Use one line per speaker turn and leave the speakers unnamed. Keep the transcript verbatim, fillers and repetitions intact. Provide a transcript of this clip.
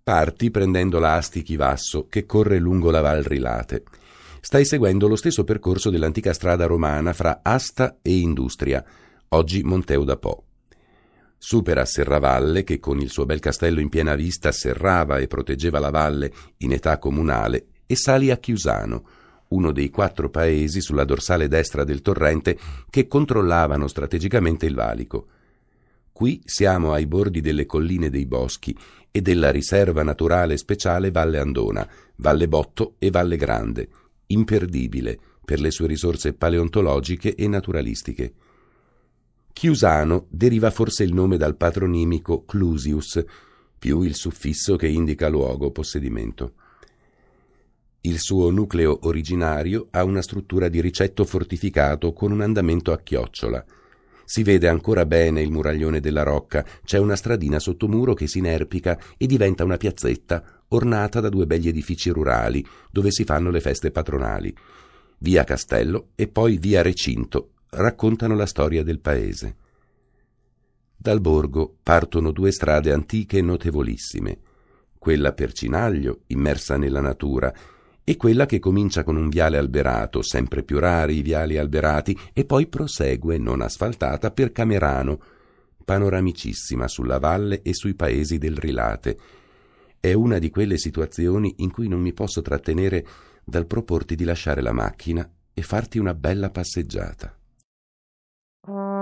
Parti prendendo la Asti Chivasso, che corre lungo la Val Rilate. Stai seguendo lo stesso percorso dell'antica strada romana fra Asta e Industria, oggi Monteu da Po. Supera Serravalle, che con il suo bel castello in piena vista serrava e proteggeva la valle in età comunale, e sali a Chiusano, uno dei quattro paesi sulla dorsale destra del torrente che controllavano strategicamente il valico. Qui siamo ai bordi delle colline dei boschi e della riserva naturale speciale Valle Andona, Valle Botto e Valle Grande, imperdibile per le sue risorse paleontologiche e naturalistiche. Chiusano deriva forse il nome dal patronimico Clusius, più il suffisso che indica luogo, possedimento. Il suo nucleo originario ha una struttura di ricetto fortificato con un andamento a chiocciola. Si vede ancora bene il muraglione della rocca, c'è una stradina sottomuro che si inerpica e diventa una piazzetta ornata da due begli edifici rurali dove si fanno le feste patronali. Via Castello e poi via Recinto raccontano la storia del paese. Dal borgo partono due strade antiche notevolissime, quella per Cinaglio, immersa nella natura, e quella che comincia con un viale alberato, sempre più rari i viali alberati, e poi prosegue, non asfaltata, per Camerano, panoramicissima sulla valle e sui paesi del Rilate. È una di quelle situazioni in cui non mi posso trattenere dal proporti di lasciare la macchina e farti una bella passeggiata.